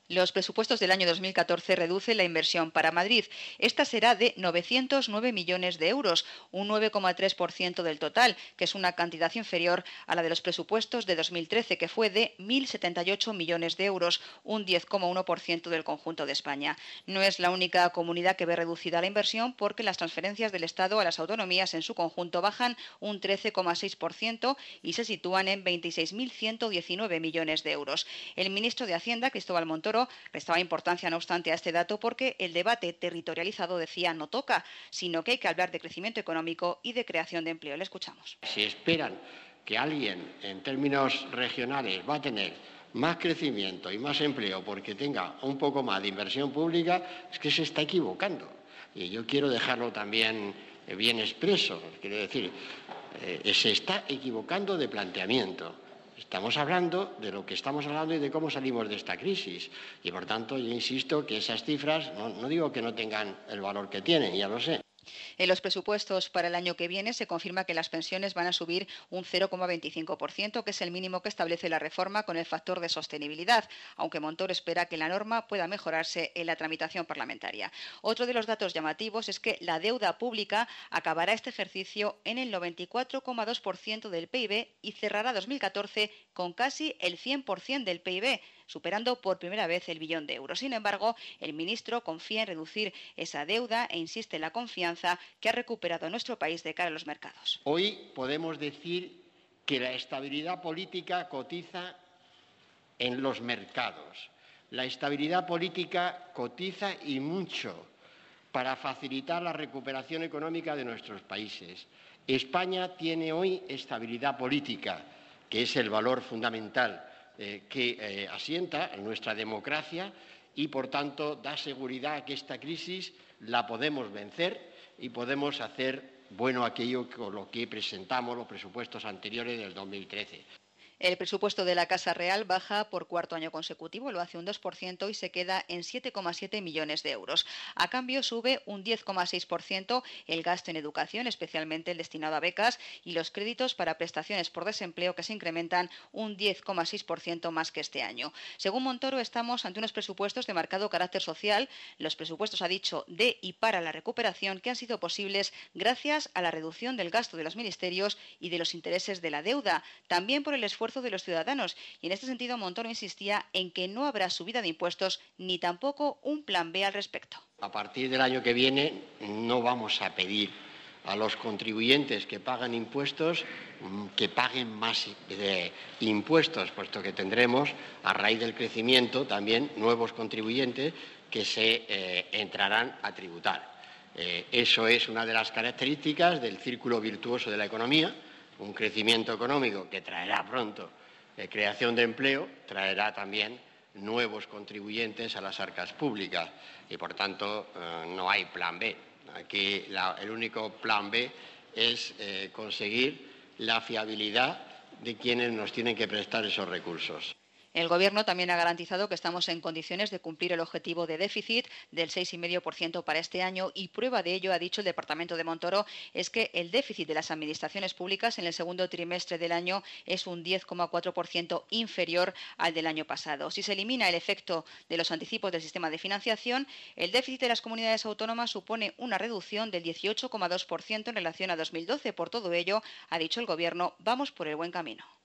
Los presupuestos del año 2014 reducen la inversión para Madrid. Esta será de 909 millones de euros, un 9,3% del total, que es una cantidad inferior a la de los presupuestos de 2013, que fue de 1.078 millones de euros, un 10,1% del conjunto de España. No es la única comunidad que ve reducida la inversión, porque las transferencias del Estado a las autonomías en su conjunto bajan un 13,6% y se sitúan en 26.119 millones de euros. El ministro de Hacienda, Cristóbal Montoro, restaba importancia, no obstante, a este dato porque el debate territorializado, decía, no toca, sino que hay que hablar de crecimiento económico y de creación de empleo. Le escuchamos. Si esperan que alguien, en términos regionales, va a tener más crecimiento y más empleo porque tenga un poco más de inversión pública, es que se está equivocando. Y yo quiero dejarlo también bien expreso. Quiero decir, se está equivocando de planteamiento. Estamos hablando de lo que estamos hablando y de cómo salimos de esta crisis. Y, por tanto, yo insisto que esas cifras, no digo que no tengan el valor que tienen, ya lo sé. En los presupuestos para el año que viene se confirma que las pensiones van a subir un 0,25%, que es el mínimo que establece la reforma con el factor de sostenibilidad, aunque Montoro espera que la norma pueda mejorarse en la tramitación parlamentaria. Otro de los datos llamativos es que la deuda pública acabará este ejercicio en el 94,2% del PIB y cerrará 2014 con casi el 100% del PIB, superando por primera vez el billón de euros. Sin embargo, el ministro confía en reducir esa deuda e insiste en la confianza que ha recuperado nuestro país de cara a los mercados. Hoy podemos decir que la estabilidad política cotiza en los mercados. La estabilidad política cotiza y mucho para facilitar la recuperación económica de nuestros países. España tiene hoy estabilidad política, que es el valor fundamental que asienta en nuestra democracia y, por tanto, da seguridad a que esta crisis la podemos vencer y podemos hacer bueno aquello con lo que presentamos los presupuestos anteriores del 2013. El presupuesto de la Casa Real baja por cuarto año consecutivo, lo hace un 2% y se queda en 7,7 millones de euros. A cambio, sube un 10,6% el gasto en educación, especialmente el destinado a becas, y los créditos para prestaciones por desempleo, que se incrementan un 10,6% más que este año. Según Montoro, estamos ante unos presupuestos de marcado carácter social. Los presupuestos, ha dicho, de y para la recuperación, que han sido posibles gracias a la reducción del gasto de los ministerios y de los intereses de la deuda, también por el esfuerzo de los ciudadanos, y en este sentido Montoro insistía en que no habrá subida de impuestos ni tampoco un plan B al respecto. A partir del año que viene no vamos a pedir a los contribuyentes que pagan impuestos que paguen más impuestos, puesto que tendremos, a raíz del crecimiento, también nuevos contribuyentes que se entrarán a tributar. Eso es una de las características del círculo virtuoso de la economía. Un crecimiento económico que traerá pronto creación de empleo, traerá también nuevos contribuyentes a las arcas públicas y, por tanto, no hay plan B. Aquí el único plan B es conseguir la fiabilidad de quienes nos tienen que prestar esos recursos. El Gobierno también ha garantizado que estamos en condiciones de cumplir el objetivo de déficit del 6,5% para este año, y prueba de ello, ha dicho el Departamento de Montoro, es que el déficit de las administraciones públicas en el segundo trimestre del año es un 10,4% inferior al del año pasado. Si se elimina el efecto de los anticipos del sistema de financiación, el déficit de las comunidades autónomas supone una reducción del 18,2% en relación a 2012. Por todo ello, ha dicho el Gobierno, vamos por el buen camino.